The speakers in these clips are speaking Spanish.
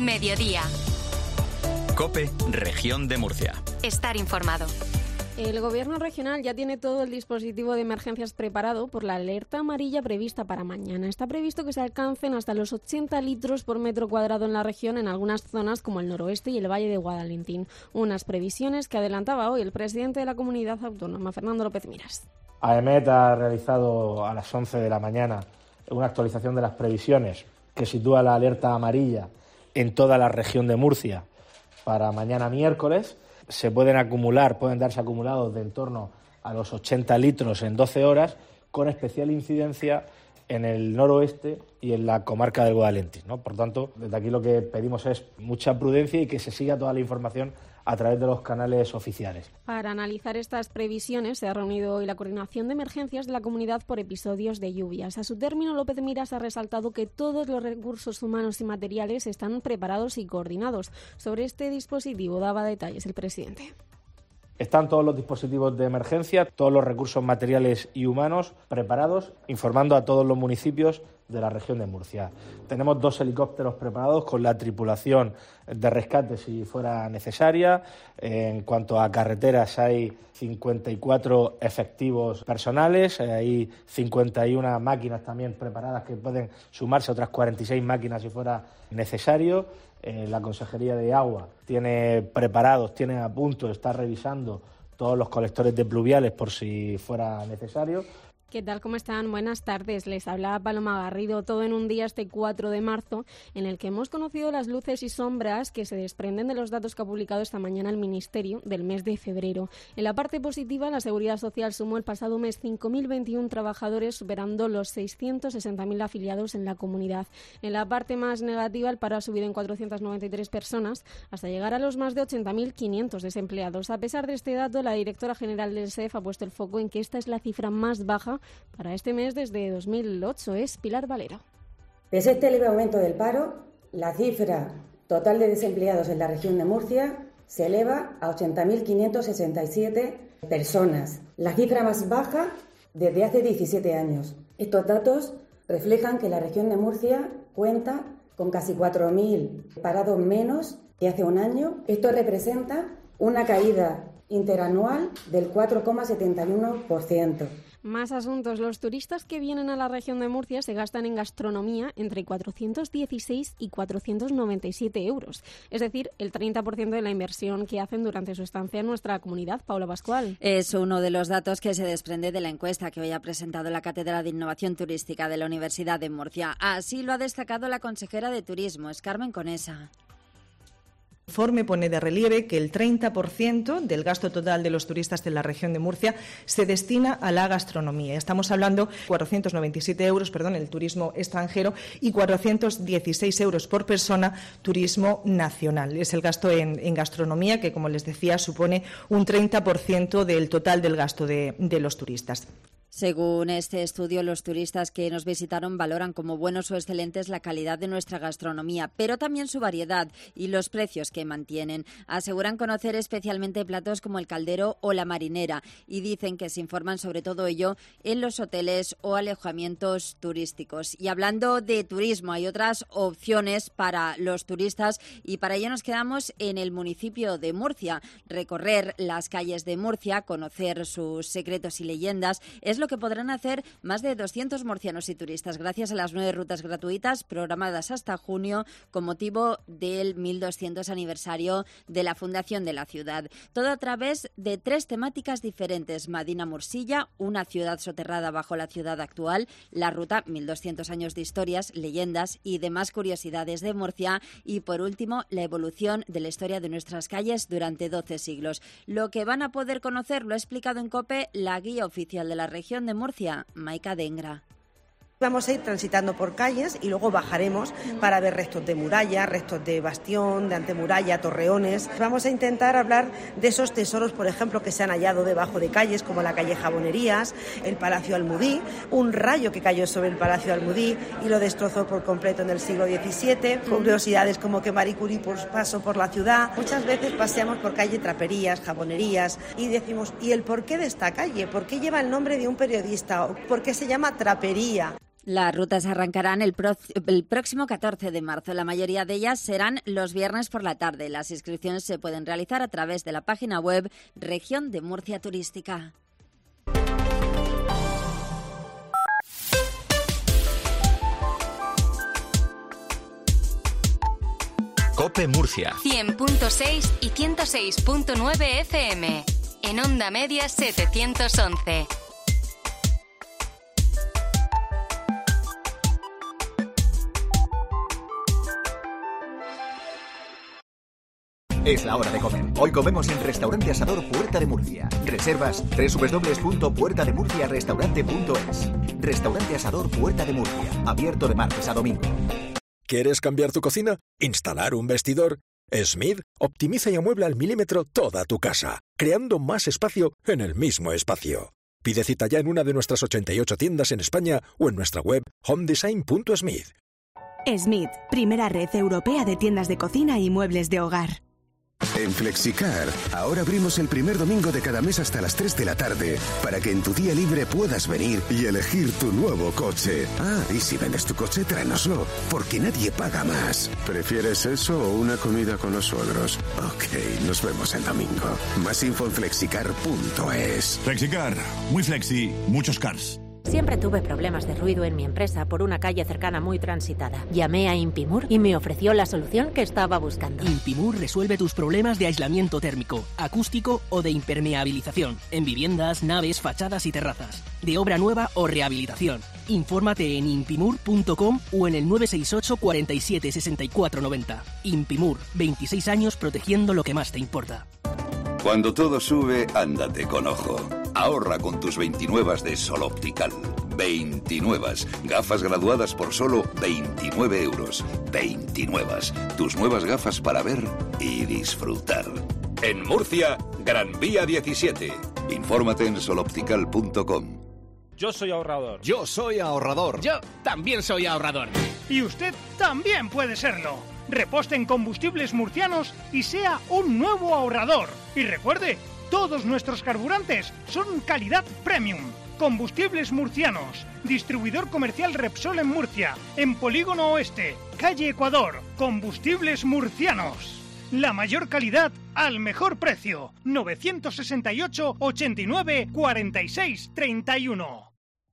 Mediodía. COPE, Región de Murcia. Estar informado. El Gobierno regional ya tiene todo el dispositivo de emergencias preparado por la alerta amarilla prevista para mañana. Está previsto que se alcancen hasta los 80 litros por metro cuadrado en la región en algunas zonas como el noroeste y el Valle de Guadalentín. Unas previsiones que adelantaba hoy el presidente de la comunidad autónoma, Fernando López Miras. AEMET ha realizado a las 11 de la mañana una actualización de las previsiones que sitúa la alerta amarilla en toda la región de Murcia para mañana miércoles. Pueden darse acumulados de en torno a los 80 litros en 12 horas, con especial incidencia en el noroeste y en la comarca del Guadalentín, ¿no? Por tanto, desde aquí lo que pedimos es mucha prudencia y que se siga toda la información a través de los canales oficiales. Para analizar estas previsiones se ha reunido hoy la Coordinación de Emergencias de la Comunidad por episodios de lluvias. A su término, López Miras ha resaltado que todos los recursos humanos y materiales están preparados y coordinados. Sobre este dispositivo daba detalles el presidente. Están todos los dispositivos de emergencia, todos los recursos materiales y humanos preparados, informando a todos los municipios de la región de Murcia. Tenemos 2 helicópteros preparados con la tripulación de rescate si fuera necesaria. En cuanto a carreteras, hay 54 efectivos personales, hay 51 máquinas también preparadas que pueden sumarse a otras 46 máquinas si fuera necesario. La Consejería de Agua tiene a punto, está revisando todos los colectores de pluviales por si fuera necesario. ¿Qué tal? ¿Cómo están? Buenas tardes. Les habla Paloma Garrido. Todo en un día, este 4 de marzo, en el que hemos conocido las luces y sombras que se desprenden de los datos que ha publicado esta mañana el Ministerio del mes de febrero. En la parte positiva, la Seguridad Social sumó el pasado mes 5.021 trabajadores, superando los 660.000 afiliados en la comunidad. En la parte más negativa, el paro ha subido en 493 personas, hasta llegar a los más de 80.500 desempleados. A pesar de este dato, la directora general del SEF ha puesto el foco en que esta es la cifra más baja para este mes desde 2008. Es Pilar Valero. Pese a este leve aumento del paro, la cifra total de desempleados en la región de Murcia se eleva a 80.567 personas, la cifra más baja desde hace 17 años. Estos datos reflejan que la región de Murcia cuenta con casi 4.000 parados menos que hace un año. Esto representa una caída interanual del 4,71%. Más asuntos. Los turistas que vienen a la región de Murcia se gastan en gastronomía entre 416 y 497 euros. Es decir, el 30% de la inversión que hacen durante su estancia en nuestra comunidad. Paula Pascual. Es uno de los datos que se desprende de la encuesta que hoy ha presentado la Cátedra de Innovación Turística de la Universidad de Murcia. Así lo ha destacado la consejera de Turismo, es Carmen Conesa. El informe pone de relieve que el 30% del gasto total de los turistas de la región de Murcia se destina a la gastronomía. Estamos hablando de 497 euros, el turismo extranjero, y 416 euros por persona turismo nacional. Es el gasto en gastronomía que, como les decía, supone un 30% del total del gasto de los turistas. Según este estudio, los turistas que nos visitaron valoran como buenos o excelentes la calidad de nuestra gastronomía, pero también su variedad y los precios que mantienen. Aseguran conocer especialmente platos como el caldero o la marinera y dicen que se informan sobre todo ello en los hoteles o alojamientos turísticos. Y hablando de turismo, hay otras opciones para los turistas y para ello nos quedamos en el municipio de Murcia. Recorrer las calles de Murcia, conocer sus secretos y leyendas, es lo que podrán hacer más de 200 murcianos y turistas gracias a las 9 rutas gratuitas programadas hasta junio con motivo del 1200 aniversario de la fundación de la ciudad. Todo a través de 3 temáticas diferentes: Madina Mursilla, una ciudad soterrada bajo la ciudad actual, la ruta 1200 años de historias, leyendas y demás curiosidades de Murcia y, por último, la evolución de la historia de nuestras calles durante 12 siglos. Lo que van a poder conocer lo ha explicado en COPE la guía oficial de la región de Murcia, Maika Dengra. Vamos a ir transitando por calles y luego bajaremos para ver restos de muralla, restos de bastión, de antemuralla, torreones. Vamos a intentar hablar de esos tesoros, por ejemplo, que se han hallado debajo de calles como la calle Jabonerías, el Palacio Almudí, un rayo que cayó sobre el Palacio Almudí y lo destrozó por completo en el siglo XVII, curiosidades como que Marie Curie pasó por la ciudad. Muchas veces paseamos por calle Traperías, Jabonerías y decimos, ¿y el porqué de esta calle? ¿Por qué lleva el nombre de un periodista? ¿Por qué se llama Trapería? Las rutas arrancarán el próximo 14 de marzo. La mayoría de ellas serán los viernes por la tarde. Las inscripciones se pueden realizar a través de la página web Región de Murcia Turística. COPE Murcia 100.6 y 106.9 FM. En onda media 711. Es la hora de comer. Hoy comemos en Restaurante Asador Puerta de Murcia. Reservas www.puertademurciarestaurante.es. Restaurante Asador Puerta de Murcia. Abierto de martes a domingo. ¿Quieres cambiar tu cocina? ¿Instalar un vestidor? Smith optimiza y amuebla al milímetro toda tu casa, creando más espacio en el mismo espacio. Pide cita ya en una de nuestras 88 tiendas en España o en nuestra web homedesign.smith. Smith, primera red europea de tiendas de cocina y muebles de hogar. En Flexicar, ahora abrimos el primer domingo de cada mes hasta las 3 de la tarde, para que en tu día libre puedas venir y elegir tu nuevo coche. Ah, y si vendes tu coche, tráenoslo, porque nadie paga más. ¿Prefieres eso o una comida con los suegros? Ok, nos vemos el domingo. Más info en flexicar.es. Flexicar, muy flexi, muchos cars. Siempre tuve problemas de ruido en mi empresa por una calle cercana muy transitada. Llamé a Impimur y me ofreció la solución que estaba buscando. Impimur resuelve tus problemas de aislamiento térmico, acústico o de impermeabilización en viviendas, naves, fachadas y terrazas, de obra nueva o rehabilitación. Infórmate en impimur.com o en el 968 47 64 90. Impimur, 26 años protegiendo lo que más te importa. Cuando todo sube, ándate con ojo. Ahorra con tus 29 de Sol Optical. 29. Gafas graduadas por solo 29 euros. 29. Tus nuevas gafas para ver y disfrutar. En Murcia, Gran Vía 17. Infórmate en soloptical.com. Yo soy ahorrador. Yo soy ahorrador. Yo también soy ahorrador. Y usted también puede serlo. Reposte en Combustibles Murcianos y sea un nuevo ahorrador. Y recuerde, todos nuestros carburantes son calidad premium. Combustibles Murcianos, distribuidor comercial Repsol en Murcia, en Polígono Oeste, calle Ecuador. Combustibles Murcianos, la mayor calidad al mejor precio. 968 89 46 31.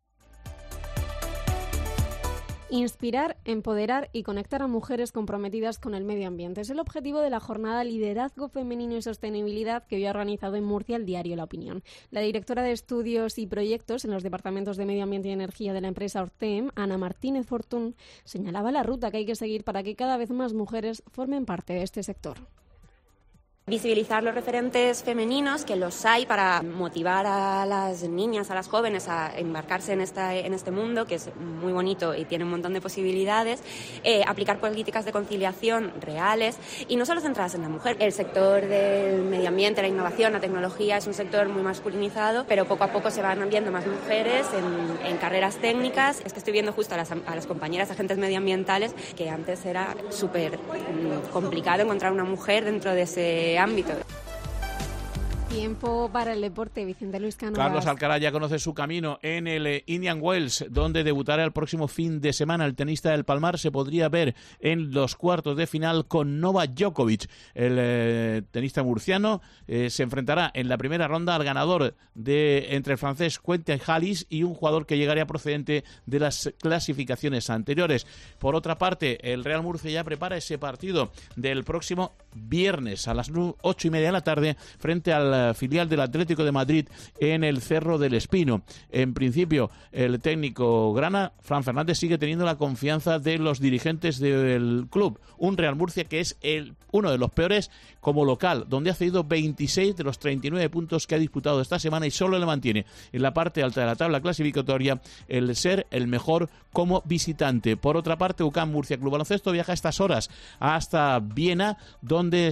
Inspirar, empoderar y conectar a mujeres comprometidas con el medio ambiente. Es el objetivo de la jornada Liderazgo Femenino y Sostenibilidad que hoy ha organizado en Murcia el diario La Opinión. La directora de Estudios y Proyectos en los departamentos de Medio Ambiente y Energía de la empresa Ortem, Ana Martínez Fortún, señalaba la ruta que hay que seguir para que cada vez más mujeres formen parte de este sector. Visibilizar los referentes femeninos, que los hay, para motivar a las niñas, a las jóvenes a embarcarse en este mundo, que es muy bonito y tiene un montón de posibilidades, aplicar políticas de conciliación reales y no solo centradas en la mujer. El sector del medio ambiente, la innovación, la tecnología es un sector muy masculinizado, pero poco a poco se van viendo más mujeres en carreras técnicas. Es que estoy viendo justo a las compañeras agentes medioambientales, que antes era súper complicado encontrar una mujer dentro de ese ámbito. Tiempo para el deporte, Vicente Luis Cánovas. Carlos Alcaraz ya conoce su camino en el Indian Wells, donde debutará el próximo fin de semana. El tenista del Palmar se podría ver en los cuartos de final con Novak Djokovic. El tenista murciano se enfrentará en la primera ronda al ganador entre el francés Quentin Halys y un jugador que llegaría procedente de las clasificaciones anteriores. Por otra parte, el Real Murcia ya prepara ese partido del próximo viernes a las 8:30 de la tarde frente al filial del Atlético de Madrid en el Cerro del Espino. En principio, el técnico grana, Fran Fernández, sigue teniendo la confianza de los dirigentes del club. Un Real Murcia que es uno de los peores como local, donde ha cedido 26 de los 39 puntos que ha disputado esta semana y solo le mantiene en la parte alta de la tabla clasificatoria el ser el mejor como visitante. Por otra parte, UCAM Murcia Club Baloncesto viaja a estas horas hasta Viena, donde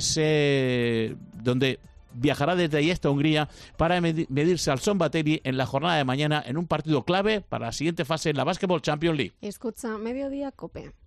viajará desde ahí hasta Hungría para medirse al Son Bateri en la jornada de mañana en un partido clave para la siguiente fase en la Basketball Champions League. Escucha Mediodía COPE.